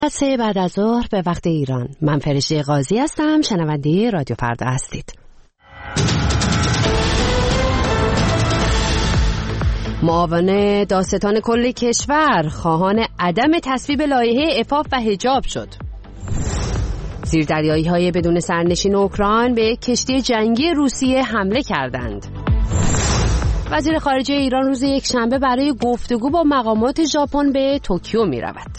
سه بعد از ظهر به وقت ایران. من فرشته قاضی هستم، شنونده رادیو فردا هستید. معاون دادستان کل کشور خواهان عدم تصویب لایحه عفاف و حجاب شد. زیردریایی‌های بدون سرنشین اوکراین به کشتی جنگی روسیه حمله کردند. وزیر خارجه ایران روز یکشنبه برای گفتگو با مقامات ژاپن به توکیو می‌رود.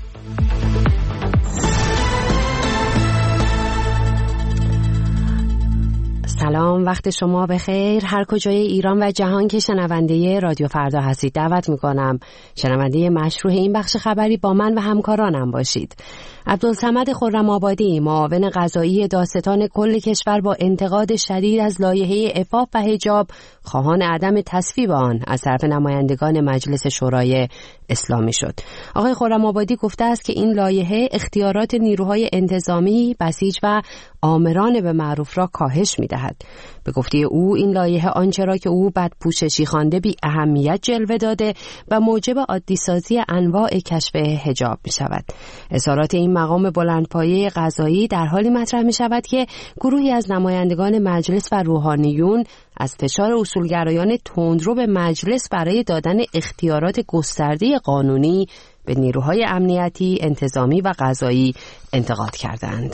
سلام، وقت شما بخیر. هر کجای ایران و جهان که شنونده رادیو فردا هستید دعوت میکنم شنونده مشروع این بخش خبری با من و همکارانم باشید. عبدالصمد خرم‌آبادی، معاون قضایی دادستان کل کشور، با انتقاد شدید از لایحه عفاف و حجاب خواهان عدم تصویب آن از طرف نمایندگان مجلس شورای اسلامی شد. آقای خرم‌آبادی گفته است که این لایحه اختیارات نیروهای انتظامی، بسیج و آمران به معروف را کاهش می‌دهد. به گفته او این لایحه آنچه را که او بدپوششی خوانده بی اهمیت جلوه داده و موجب عادی‌سازی انواع کشف حجاب می‌شود. اظهارات این مقام بلندپایه قضایی در حالی مطرح می‌شود که گروهی از نمایندگان مجلس و روحانیون از فشار اصولگرایان تندرو به مجلس برای دادن اختیارات گسترده قانونی به نیروهای امنیتی، انتظامی و قضایی انتقاد کردند.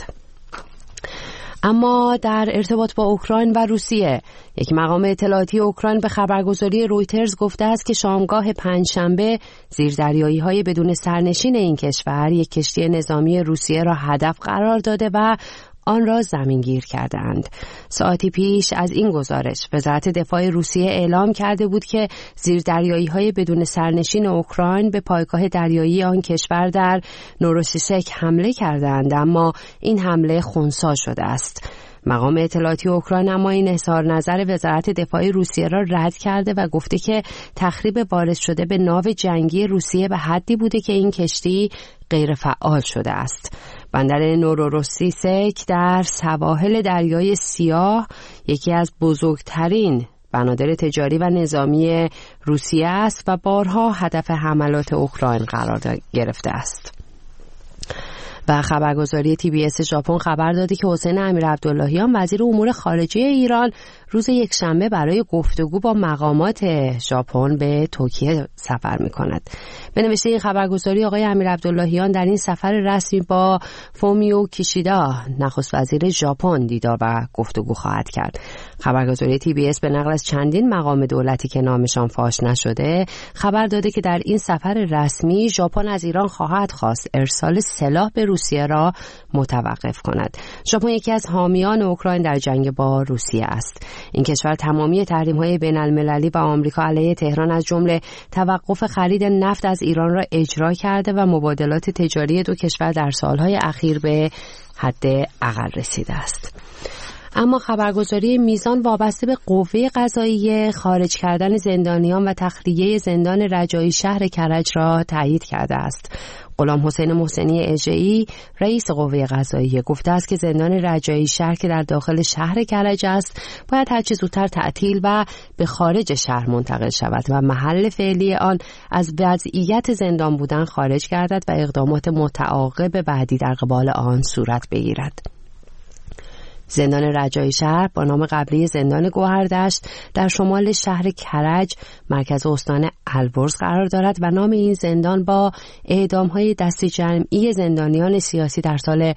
اما در ارتباط با اوکراین و روسیه، یک مقام اطلاعاتی اوکراین به خبرگزاری رویترز گفته است که شامگاه پنجشنبه زیردریایی‌های بدون سرنشین این کشور یک کشتی نظامی روسیه را هدف قرار داده و آن را زمینگیر کردند. ساعتی پیش از این گزارش وزارت دفاع روسیه اعلام کرده بود که زیردریایی‌های بدون سرنشین اوکراین به پایگاه دریایی آن کشور در نوروسیسک حمله کردند، اما این حمله خنثی شده است. مقام اطلاعاتی اوکراین اما این اظهار نظر وزارت دفاع روسیه را رد کرده و گفته که تخریب وارد شده به ناو جنگی روسیه به حدی بوده که این کشتی غیر فعال شده است. بندر نوروسیسک در سواحل دریای سیاه یکی از بزرگترین بنادر تجاری و نظامی روسیه است و بارها هدف حملات اوکراین قرار گرفته است. و خبرگزاری TBS ژاپن خبر داده که حسین امیرعبداللهیان وزیر امور خارجه ایران روز یکشنبه برای گفتگو با مقامات ژاپن به توکیو سفر می‌کند. به نوشته این خبرگزاری آقای امیرعبداللهیان در این سفر رسمی با فومیو کیشیدا نخست وزیر ژاپن دیدار و گفتگو خواهد کرد. خبرگزاری TBS به نقل از چندین مقام دولتی که نامشان فاش نشده خبر داده که در این سفر رسمی ژاپن از ایران خواهد خواست ارسال سلاح به روسیه را متوقف کند. ژاپن یکی از حامیان اوکراین در جنگ با روسیه است. این کشور تمامی تحریم‌های بین‌المللی و آمریکا علیه تهران از جمله توقف خرید نفت از ایران را اجرا کرده و مبادلات تجاری دو کشور در سالهای اخیر به حد اقل رسیده است. اما خبرگزاری میزان وابسته به قوه قضاییه خارج کردن زندانیان و تخلیه زندان رجایی شهر کرج را تایید کرده است. غلام حسین محسنی اژه‌ای رئیس قوه قضاییه گفته است که زندان رجایی شهر که در داخل شهر کرج است باید هر چه زودتر تعطیل و به خارج شهر منتقل شود و محل فعلی آن از وضعیت زندان بودن خارج گردد و اقدامات متعاقب بعدی در قبال آن صورت بگیرد. زندان رجایی شهر با نام قبلی زندان گوهردشت در شمال شهر کرج مرکز استان البرز قرار دارد و نام این زندان با اعدام‌های دسته جمعی زندانیان سیاسی در سال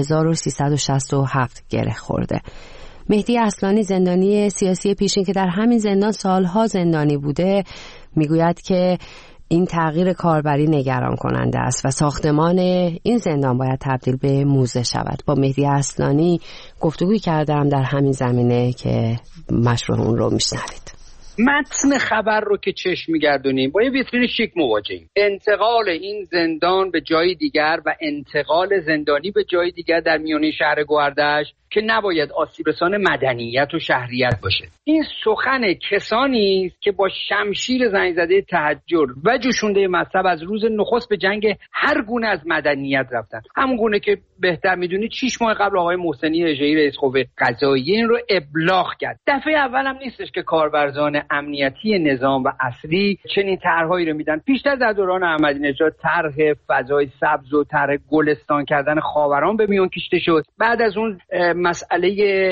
1367 گره خورده. مهدی اصلانی زندانی سیاسی پیشین که در همین زندان سالها زندانی بوده میگوید که این تغییر کاربری نگران کننده است و ساختمان این زندان باید تبدیل به موزه شود. با مهدی اصلانی گفتگوی کردم در همین زمینه که مشروع اون رو میشنوید. متن خبر رو که چشم می‌گردونیم با یه ویترین شیک مواجهیم. انتقال این زندان به جای دیگر و انتقال زندانی به جای دیگر در میانه شهر گوهردشت که نباید آسیب رسان مدنیت و شهریت باشه. این سخن کسانی است که با شمشیر زنگ زده تحجر و جوشونده مذهب از روز نخست به جنگ هر گونه از مدنیت رفتن. همون گونه که بهتر میدونید 6 ماه قبل آقای محسنی اژه‌ای رئیس قوه قضاییه این رو ابلاغ کرد. دفعه اول هم نیستش که کارورزان امنیتی نظام و اصلی چنین طرحهایی رو میدن. پیشتر در دوران احمدی نژاد طرح فضای سبز و طرح گلستان کردن خاوران به میون کشیده شد. بعد از اون مسئله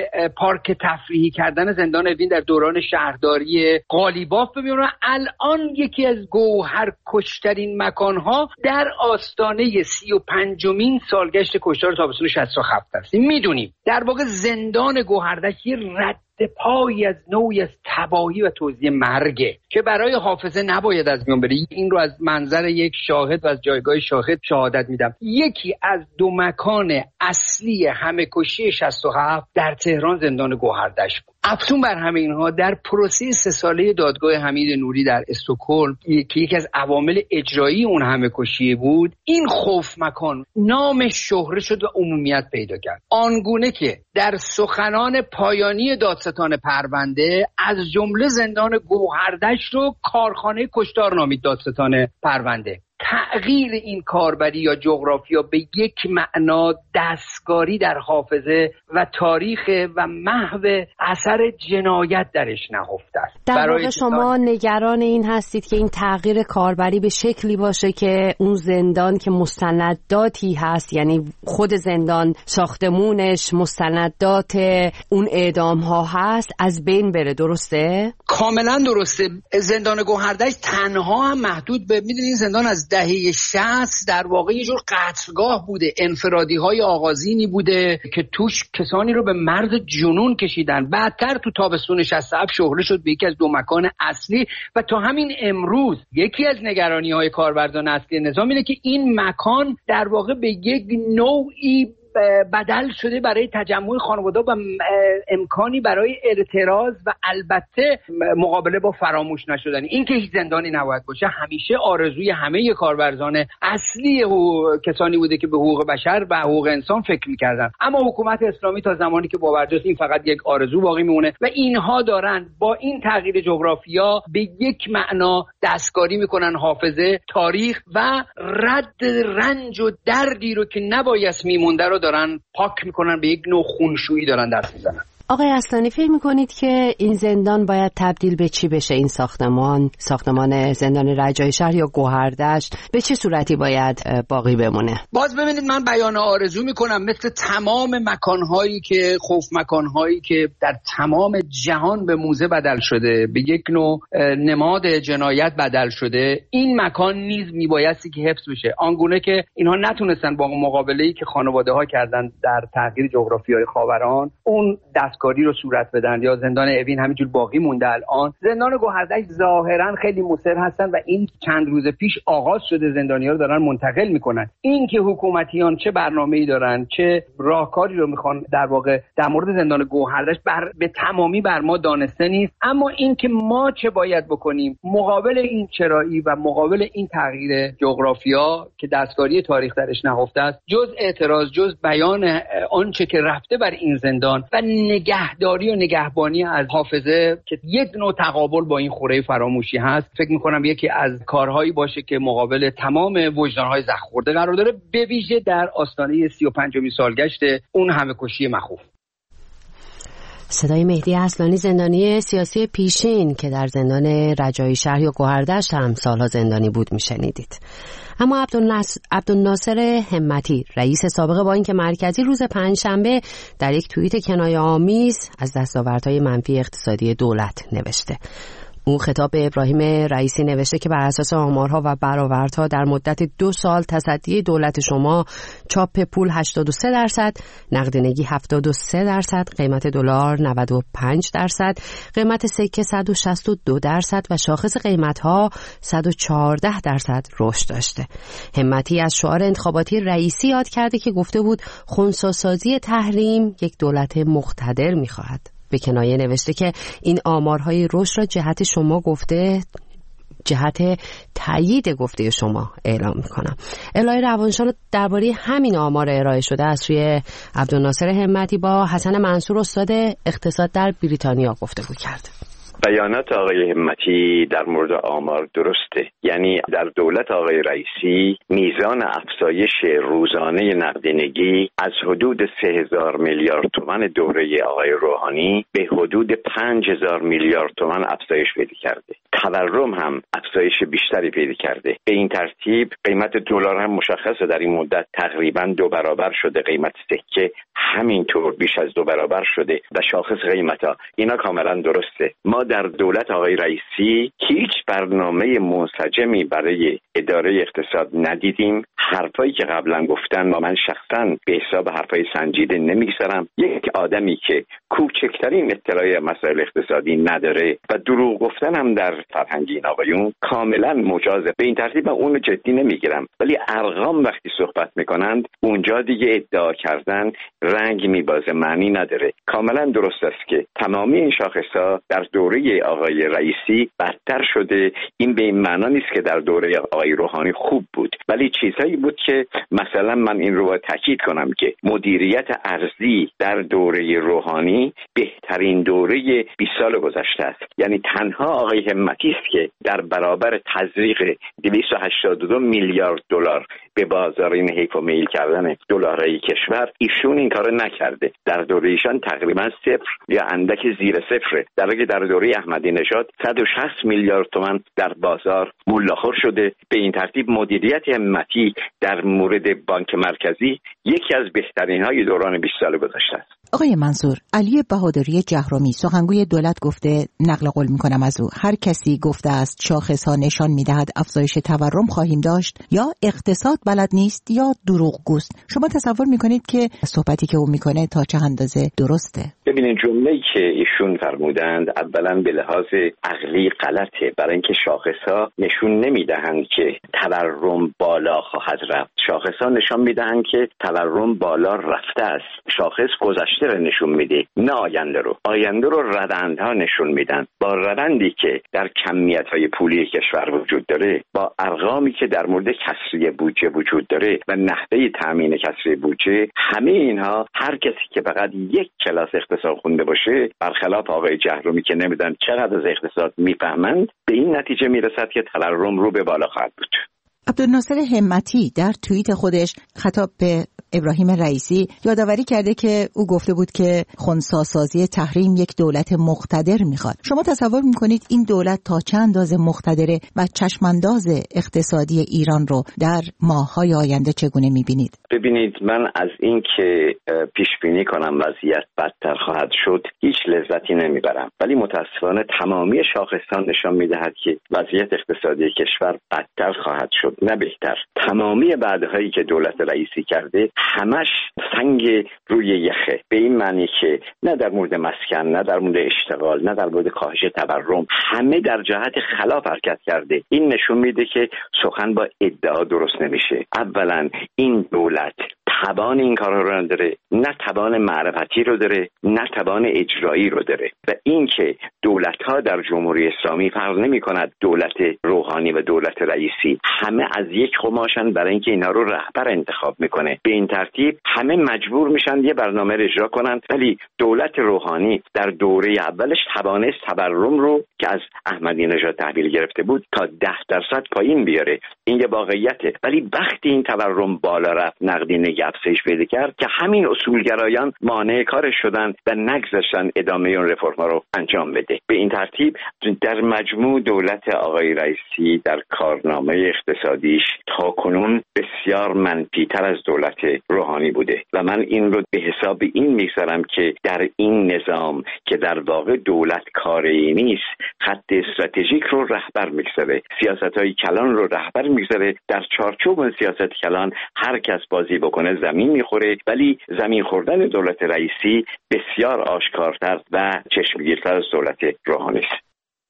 پارک تفریحی کردن زندان اوین در دوران شهرداری قالیباف به میون. الان یکی از گوهر کشترین مکانها در آستانه 35مین سالگشت کشتار تابستون 67 است. میدونیم در واقع زندان گوهردش یه رد پایی از نوعی از تباهی و توزیع مرگه که برای حافظه نباید از میان بره. این رو از منظر یک شاهد و از جایگاه شاهد شهادت میدم. یکی از دو مکان اصلی همه کشی 67 در تهران زندان گوهردش بود. افزون بر همه اینها در پروسه 3 ساله دادگاه حمید نوری در استکهلم که یکی از عوامل اجرایی اون همه کشی بود، این خوف مکان نام شهره شد و عمومیت پیدا کرد، آنگونه که در سخنان پایانی دادستان پرونده از جمله زندان گوهردش رو کارخانه کشتار نامید دادستان پرونده. تغییر این کاربری یا جغرافیا به یک معنا دستکاری در حافظه و تاریخ و محو اثر جنایت درش نهفته است. در واقع شما نگران این هستید که این تغییر کاربری به شکلی باشه که اون زندان که مستنداتی هست، یعنی خود زندان ساختمونش مستندات اون اعدام ها هست، از بین بره. درسته؟ کاملا درسته. زندان گوهردش تنها هم محدود به میدونین زندان از دهه 60 در واقع یه جور قتلگاه بوده، انفرادی های آغازینی بوده که توش کسانی رو به مرز جنون کشیدن. بعدتر تو تابستون 67 شهره شد به یکی از دو مکان اصلی و تا همین امروز یکی از نگرانی های کاربردان اصلی نظام اینه که این مکان در واقع به یک نوعی بدل شده برای تجمع خانواده و امکانی برای اعتراض و البته مقابله با فراموش نشدن. این که هیچ زندانی نباید باشه همیشه آرزوی همه کارورزان اصلی کسانی بوده که به حقوق بشر و حقوق انسان فکر می‌کردن. اما حکومت اسلامی تا زمانی که باورجاست این فقط یک آرزو باقی میمونه و اینها دارن با این تغییر جغرافیا به یک معنا دستکاری میکنن حافظه، تاریخ و رد رنج و دردی رو که نباید میمونده رو دارن پاک میکنن، به یک نوع خونشویی دارن دست میزنن. آقای اصلانی فکر میکنید که این زندان باید تبدیل به چی بشه؟ این ساختمان زندان رجایی شهر یا گوهردشت به چه صورتی باید باقی بمونه؟ باز ببینید من بیان آرزو میکنم مثل تمام مکانهایی که مکانهایی که در تمام جهان به موزه بدل شده، به یک نوع نماد جنایت بدل شده، این مکان نیز میبایستی که حفظ بشه. آنگونه که اینها نتونستن با مقابله‌ای که خانواده ها کردن در تغییر جغرافیای خاوران اون دستکاری رو صورت بدن یا زندان اوین همینجور باقی مونده. الان زندان گوهردش ظاهرا خیلی مصر هستن و این چند روز پیش آغاز شده، زندانی‌ها رو دارن منتقل میکنن. این که حکومتیان چه برنامه‌ای دارن، چه راهکاری رو میخوان در واقع در مورد زندان گوهردش به تمامی بر ما دانسته نیست. اما این که ما چه باید بکنیم مقابل این چرایی و مقابل این تغییر جغرافیا که دستکاری تاریخ درش نهفته است، جز اعتراض، جز بیان آنچه که رفته بر این زندان و نگهداری و نگهبانی از حافظه که یک نوع تقابل با این خوره فراموشی هست، فکر میکنم یکی از کارهایی باشه که مقابل تمام وجدانهای زخم خورده قرار داره، به ویژه در آستانه 35مین سالگشت اون همه کشی مخوف. صدای مهدی اصلانی، زندانی سیاسی پیشین که در زندان رجایی شهر یا گوهردشت هم سالها زندانی بود، میشنیدید. اما عبدالناصر همتی، رئیس سابق بانک مرکزی، روز پنجشنبه در یک توییت کنایه‌آمیز از دستاوردهای منفی اقتصادی دولت نوشته. او خطاب به ابراهیم رئیسی نوشته که بر اساس آمارها و برآوردها در مدت 2 سال تصدی دولت شما چاپ پول 83%، نقدینگی 73%، قیمت دلار 95%، قیمت سکه 162% و شاخص قیمتها 114% رشد داشته. همتی از شعار انتخاباتی رئیسی یاد کرده که گفته بود خنثی‌سازی تحریم یک دولت مقتدر می‌خواهد. به کنایه نوشته که این آمارهای رشد را جهت تایید گفته شما اعلام میکنم. الهه روانشان درباره همین آمار ارائه شده از سوی عبدالناصر همتی با حسن منصور، استاد اقتصاد در بریتانیا، گفتگو کرد. بیانات آقای همتی در مورد آمار درسته. یعنی در دولت آقای رئیسی میزان افزایش روزانه نقدینگی از حدود 3000 میلیارد تومان دوره آقای روحانی به حدود 5000 میلیارد تومان افزایش پیدا کرده. تورم هم افزایش بیشتری پیدا کرده. به این ترتیب قیمت دلار هم مشخصه در این مدت تقریباً 2 برابر شده. قیمت سکه همینطور بیش از 2 برابر شده و شاخص قیمتا اینا کاملا درسته. ما در دولت آقای رئیسی هیچ برنامه منسجمی برای اداره اقتصاد ندیدیم. حرفایی که قبلا گفتن و من شخصا به حساب حرفای سنجیده نمیگذارم. یک آدمی که کوچکترین اطلاعی مسائل اقتصادی نداره و دروغ گفتن هم در فرهنگ این آقایون کاملا مجازه. به این ترتیب اون جدی نمیگیرم، ولی ارقام وقتی صحبت میکنند اونجا دیگه ادعا کردن رنگ میبازه، معنی نداره. کاملا درست است که تمامی این شاخص‌ها در دوره آقای رئیسی بدتر شده. این به این معنا نیست که در دوره آقای روحانی خوب بود، ولی چیزهایی بود که مثلا من این رو تاکید کنم که مدیریت ارزی در دوره روحانی بهترین دوره 20 سال گذشته است. یعنی تنها آقای همتی است که در برابر تزریق 282 میلیارد دلار به بازار این حیف و میل کردن دلارای کشور ایشون این کارو نکرده. در دوره ایشان تقریبا صفر یا اندک زیر صفره، در حالی که در دوره احمدی نژاد 160 میلیارد تومان در بازار ملاخور شده. به این ترتیب مدیریت همتی در مورد بانک مرکزی یکی از بهترین های دوران 20 سال گذشته است. آقای منصور، علی بهادری جهرمی سخنگوی دولت گفته، نقل قول میکنم از او، هر کسی گفته است شاخص‌ها نشان میدهد افزایش تورم خواهیم داشت یا اقتصاد بلد نیست یا دروغگوست. شما تصور میکنید که صحبتی که او میکنه تا چه اندازه درسته؟ ببینید جمله‌ای که ایشون فرمودند اولا به لحاظ عقلی غلطه، برای اینکه شاخص‌ها نشون نمیدهند که تورم بالا خواهد رفت. شاخص‌ها نشان میدهند که تورم بالا رفته است. شاخص گذشته رو نشون میده، نه آینده رو. آینده رو روندها نشون میدن. با روندی که در کمیت‌های پولی کشور وجود داره، با ارقامی که در مورد کسری بودجه وجود داره و نحوه تامین کسری بودجه، همه اینها هر کسی که فقط یک کلاس اقتصاد خونده باشه، برخلاف آقای جهرمی که نمیدونن چقدر از اقتصاد میفهمند، به این نتیجه میرسد که تورم رو به بالا خواهد بود. عبدالناصر همتی در توییت خودش خطاب به ابراهیم رئیسی یادآوری کرده که او گفته بود که خنثی‌سازی تحریم یک دولت مقتدر میخواد. شما تصور میکنید این دولت تا چند اندازه مقتدره و چشمانداز اقتصادی ایران رو در ماه‌های آینده چگونه میبینید؟ ببینید، من از این که پیش بینی کنم وضعیت بدتر خواهد شد هیچ لذتی نمیبرم، ولی متاسفانه تمامی شاخصان نشان میدهد که وضعیت اقتصادی کشور بدتر خواهد شد نه بهتر. تمامی وعده‌هایی که دولت رئیسی کرده همش سنگ روی یخه، به این معنی که نه در مورد مسکن، نه در مورد اشتغال، نه در مورد کاهش تورم، همه در جهت خلاف حرکت کرده. این نشون میده که سخن با ادعا درست نمیشه. اولا این دولت توان این کارا رو نداره، نه توان معرفتی رو داره، نه توان اجرایی رو داره. و این که دولت‌ها در جمهوری اسلامی فرق نمی‌کند، دولت روحانی و دولت رئیسی همه از یک قماشن برای اینکه اینا رو رهبر انتخاب میکنه. به این ترتیب همه مجبور میشن یه برنامه رو اجرا کنن. ولی دولت روحانی در دوره اولش توانست تورم رو که از احمدی نژاد تحویل گرفته بود تا 10% پایین بیاره. این یه واقعیته. ولی وقتی این تورم بالا رفت، نقدینگی افزایش پیدا کرد که همین اصولگرایان مانع کارش شدن و نگذاشتن ادامه اون رفرم‌ها رو انجام بده. به این ترتیب در مجموع دولت آقای رئیسی در کارنامه اقتصادیش تاکنون بسیار منفی‌تر از دولت روحانی بوده و من این رو به حساب این می‌ذارم که در این نظام که در واقع دولت کاری نیست، خط استراتژیک رو رهبر می‌گذاره، سیاست‌های کلان رو رهبر می‌گذاره. در چارچوب اون سیاست کلان هر کس بازی بکنه زمین می‌خوره، ولی زمین خوردن دولت رئیسی بسیار آشکارتر و چشمگیرتر از دولت روحانی است.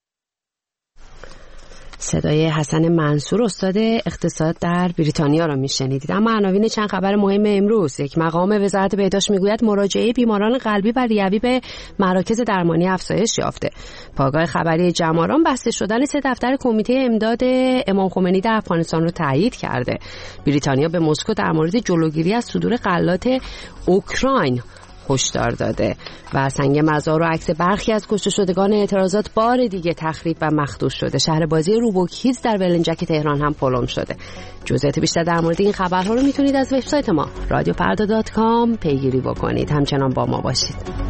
صدای حسن منصور استاد اقتصاد در بریتانیا را میشنیدید. اما عناوین چند خبر مهم امروز: یک مقام وزارت بهداشت میگوید مراجعه بیماران قلبی و ریوی به مراکز درمانی افزایش یافته. پاگاه خبری جماران بسته شدن 3 دفتر کمیته امداد امام خمینی در افغانستان را تایید کرده. بریتانیا به مسکو در مورد جلوگیری از صدور غلات اوکراین هشدار داده و سنگ مزار و عکس برخی از کشته شدگان اعتراضات بار دیگه تخریب و مخدوش شده. شهر بازی روبوکیز در ولنجک تهران هم پلم شده. جزئیات بیشتر در مورد این خبرها رو میتونید از وبسایت ما رادیوفردا.com پیگیری بکنید. همچنان با ما باشید.